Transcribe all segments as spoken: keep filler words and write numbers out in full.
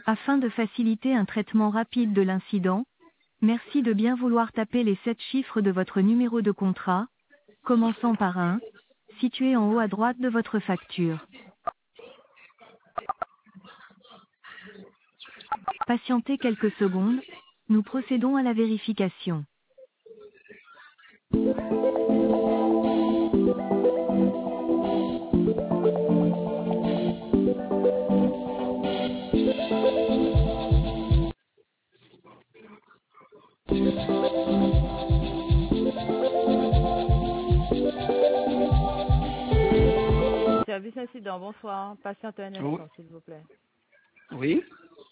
Afin de faciliter un traitement rapide de l'incident, merci de bien vouloir taper les sept chiffres de votre numéro de contrat, commençant par un, situé en haut à droite de votre facture. Patientez quelques secondes, nous procédons à la vérification. Service incident, bonsoir. Patientez un Oui. instant, s'il vous plaît. Oui.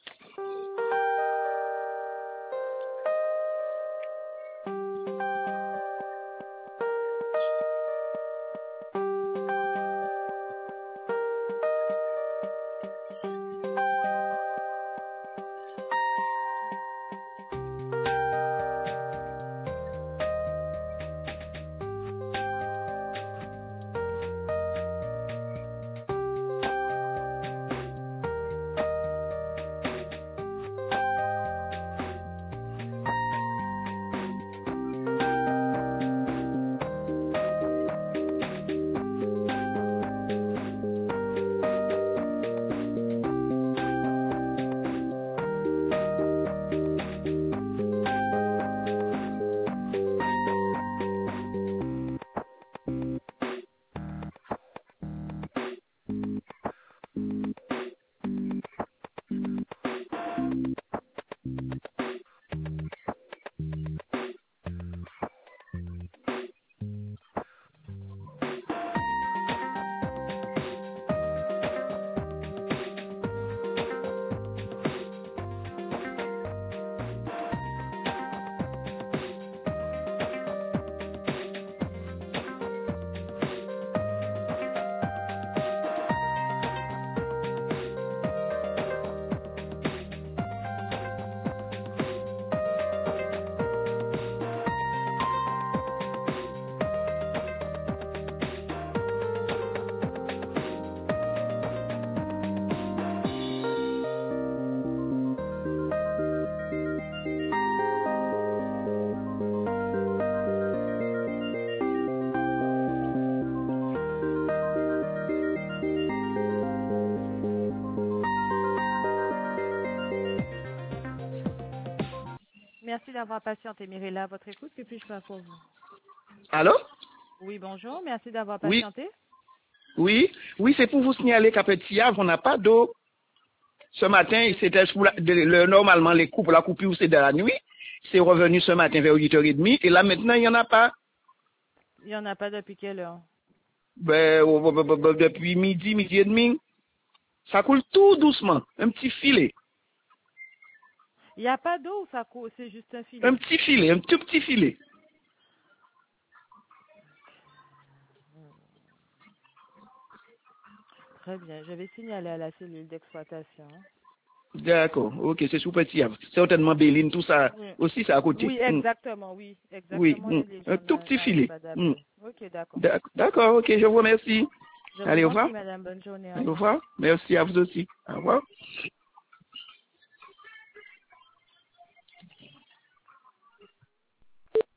Merci d'avoir patienté, Mirella. Votre écoute, que puis-je faire pour vous? Allô? Oui, bonjour. Merci d'avoir Oui. patienté. Oui. Oui, c'est pour vous signaler qu'à Petit Havre, on n'a pas d'eau. Ce matin, c'était sous la- de- le, normalement les coupes, la coupure c'est de la nuit. C'est revenu ce matin vers huit heures trente et là maintenant il n'y en a pas. Il n'y en a pas depuis quelle heure? Ben, oh, oh, oh, oh, depuis midi, midi et demi, ça coule tout doucement, un petit filet, Il n'y a pas d'eau ou ça coule? C'est juste un un filet? petit filet, un tout petit filet. Très bien. Je vais signaler à la cellule d'exploitation. D'accord, ok, c'est sous Petit Havre. Certainement Béline, tout ça Oui. aussi c'est à côté. Oui, Hmm. exactement, oui. Oui, Exactement, hmm. et les Un gens tout n'a- petit n'arrêtent filet. pas Hmm. d'appeler. Ok, d'accord. D'ac- D'accord, ok, je vous remercie. Je Allez, vous au en revoir. prie, madame. Bonne journée. Au Allez, au revoir. revoir. Merci à vous aussi. Au revoir.